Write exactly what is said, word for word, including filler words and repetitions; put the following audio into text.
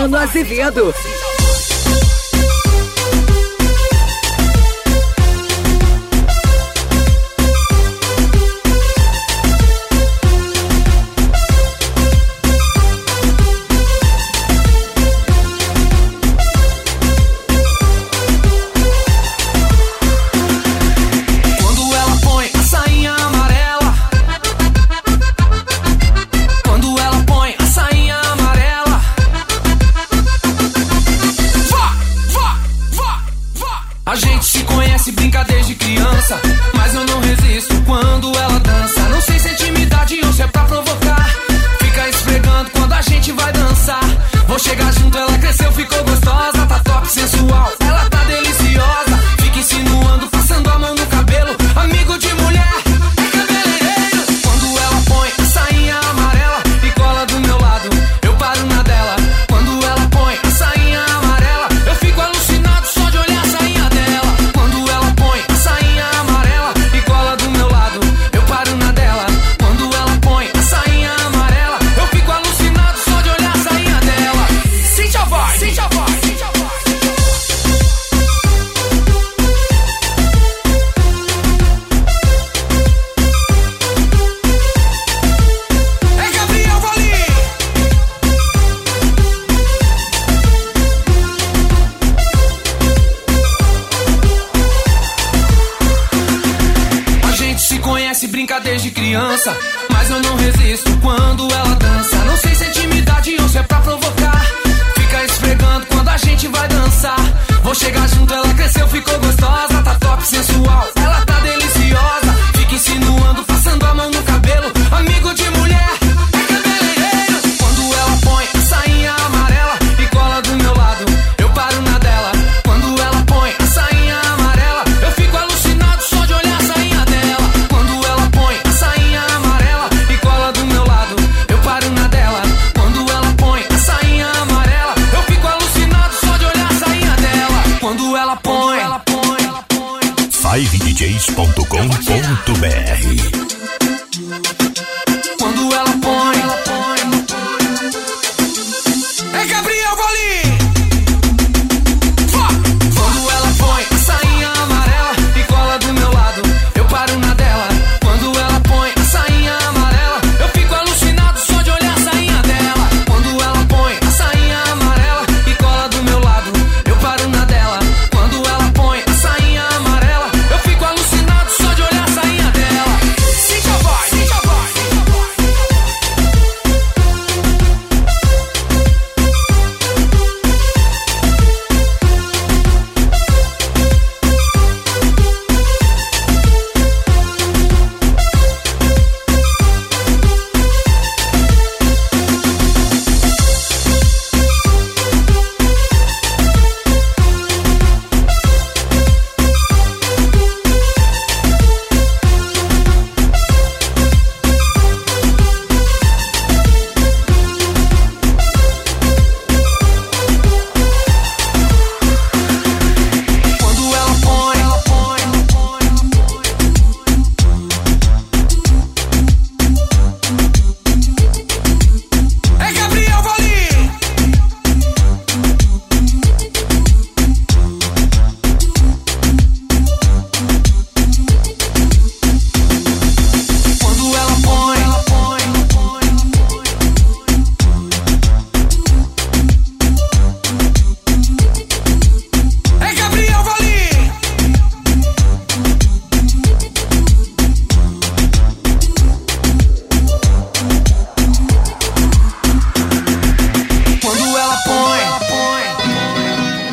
Luciano Azevedo. A gente se conhece, brinca desde criança, mas eu não resisto quando ela dança. Não sei se é intimidade ou se é pra provocar. Fica esfregando quando a gente vai dançar. Vou chegar junto, ela cresceu, ficou gostosa. Tá top, sensual, ela tá deliciosa. Fica insinuando, passando a mão no cabelo. Amigo de mulher, é cabeleireiro. Quando ela põe a sainha amarela e cola do meu lado, eu paro na dela. Quando ela põe a sainha amarela, eu fico alucinado só de olhar a sainha dela. Quando ela põe a sainha amarela e cola do meu lado, eu paro na dela. Quando ela põe a sainha amarela, eu fico alucinado só de olhar a sainha dela. Sente a voz, sente a voz, sente a voz. É Gabriel Valim. A gente se conhece, brinca desde criança, mas eu não resisto quando ela dança. Não sei se é intimidade ou se é pra provocar. Fica esfregando quando a gente vai dançar. Vou chegar junto, ela cresceu, ficou gostosa. Tá top, sensual, ela tá deliciosa. Fica insinuando, passando a mão no cabelo. Amigo de mulher, é cabeleireiro. Quando ela põe a sainha amarela e cola do meu lado, eu paro na dela. Quando ela põe a sainha amarela, eu fico alucinado só de olhar a sainha dela. Quando ela põe a sainha amarela e cola do meu lado, eu paro na dela. Quando ela põe a sainha amarela, eu fico alucinado só de olhar a sainha dela. Quando ela põe, ela põe, ela põe. five d js ponto com ponto b r